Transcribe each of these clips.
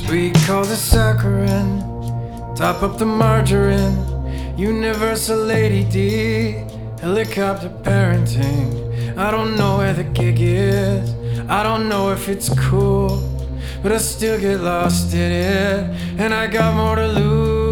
We call the saccharin, top up the margarine, universal lady D, helicopter parenting. I don't know where the gig is, I don't know if it's cool, but I still get lost in it, and I got more to lose.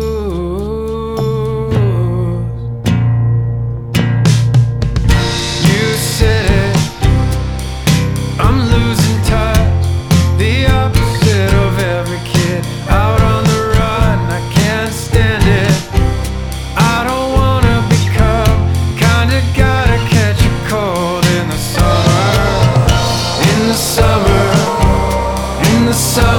You said it, I'm losing touch, the opposite of every kid out on the run. I can't stand it, I don't wanna become kinda gotta catch a cold in the summer, in the summer, in the summer.